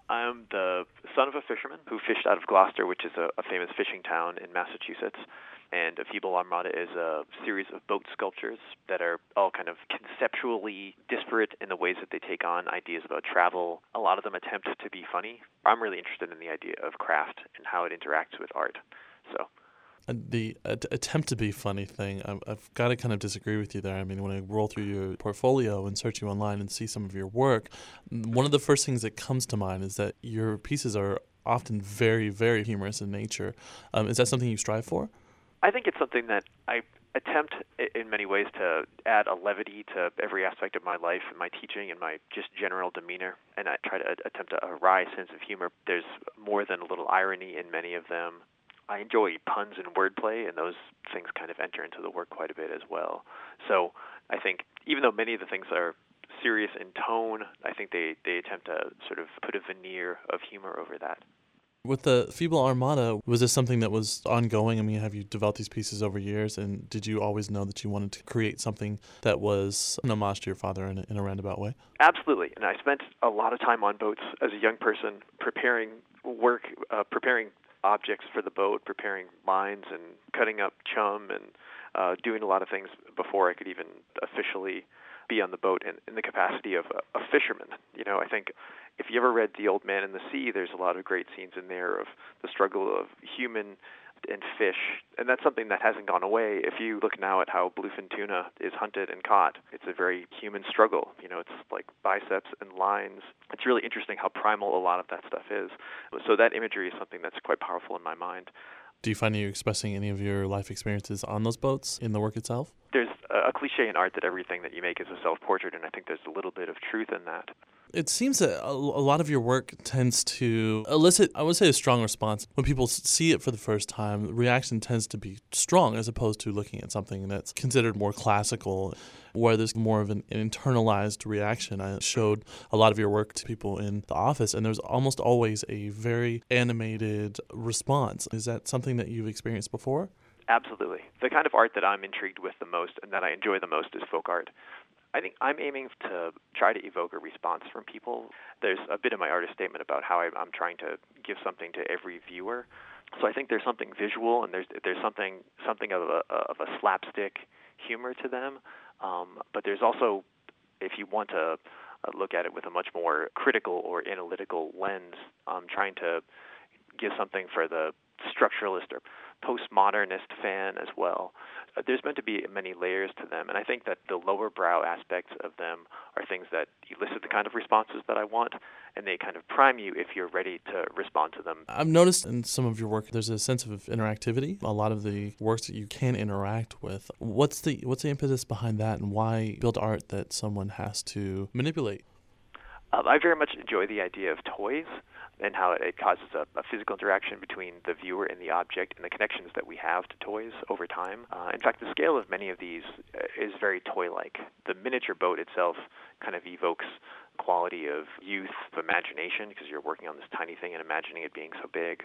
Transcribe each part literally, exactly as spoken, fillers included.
I'm the son of a fisherman who fished out of Gloucester, which is a, a famous fishing town in Massachusetts. And a Feeble Armada is a series of boat sculptures that are all kind of conceptually disparate in the ways that they take on ideas about travel. A lot of them attempt to be funny. I'm really interested in the idea of craft and how it interacts with art. So And the uh, attempt to be funny thing, I've, I've got to kind of disagree with you there. I mean, when I roll through your portfolio and search you online and see some of your work, one of the first things that comes to mind is that your pieces are often very, very humorous in nature. Um, is that something you strive for? I think it's something that I attempt in many ways to add a levity to every aspect of my life and my teaching and my just general demeanor, and I try to attempt a wry sense of humor. There's more than a little irony in many of them. I enjoy puns and wordplay, and those things kind of enter into the work quite a bit as well. So I think even though many of the things are serious in tone, I think they, they attempt to sort of put a veneer of humor over that. With the Feeble Armada, was this something that was ongoing? I mean, have you developed these pieces over years, and did you always know that you wanted to create something that was an homage to your father in a, in a roundabout way? Absolutely, and I spent a lot of time on boats as a young person preparing work, uh, preparing objects for the boat, preparing lines and cutting up chum and uh, doing a lot of things before I could even officially be on the boat in, in the capacity of a, a fisherman. You know, I think if you ever read The Old Man and the Sea, there's a lot of great scenes in there of the struggle of human and fish, and that's something that hasn't gone away. If you look now at how bluefin tuna is hunted and caught, it's a very human struggle. You know, it's like biceps and lines. It's really interesting how primal a lot of that stuff is. So that imagery is something that's quite powerful in my mind. Do you find you expressing any of your life experiences on those boats in the work itself? There's a cliche in art that everything that you make is a self-portrait, and I think there's a little bit of truth in that. It seems that a lot of your work tends to elicit, I would say, a strong response. When people see it for the first time, the reaction tends to be strong as opposed to looking at something that's considered more classical, where there's more of an, an internalized reaction. I showed a lot of your work to people in the office, and there's almost always a very animated response. Is that something that you've experienced before? Absolutely. The kind of art that I'm intrigued with the most and that I enjoy the most is folk art. I think I'm aiming to try to evoke a response from people. There's a bit in my artist statement about how I'm trying to give something to every viewer. So I think there's something visual, and there's there's something something of a of a slapstick humor to them. Um, but there's also, if you want to look at it with a much more critical or analytical lens, um, trying to give something for the structuralist or postmodernist fan as well. Uh, there's meant to be many layers to them, and I think that the lower brow aspects of them are things that elicit the kind of responses that I want, and they kind of prime you if you're ready to respond to them. I've noticed in some of your work there's a sense of interactivity. A lot of the works that you can interact with. What's the what's the impetus behind that, and why build art that someone has to manipulate? Uh, I very much enjoy the idea of toys and how it causes a, a physical interaction between the viewer and the object and the connections that we have to toys over time. Uh, in fact, the scale of many of these is very toy-like. The miniature boat itself kind of evokes quality of youth, of imagination, because you're working on this tiny thing and imagining it being so big.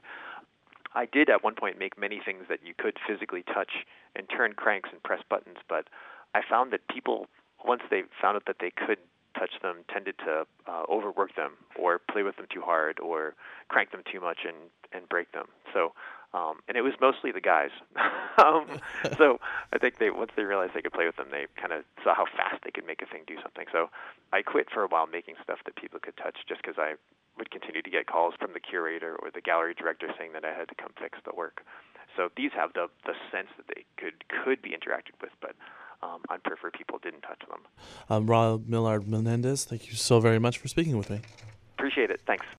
I did at one point make many things that you could physically touch and turn cranks and press buttons, but I found that people, once they found out that they could touch them, tended to uh, overwork them or play with them too hard or crank them too much and, and break them. So, um, and it was mostly the guys. um, so I think they once they realized they could play with them, they kind of saw how fast they could make a thing do something. So I quit for a while making stuff that people could touch just because I would continue to get calls from the curator or the gallery director saying that I had to come fix the work. So these have the, the sense that they could, could be interacted with, but Um, I'd prefer people didn't touch them. Um, Rob Millard Menendez, thank you so very much for speaking with me. Appreciate it. Thanks.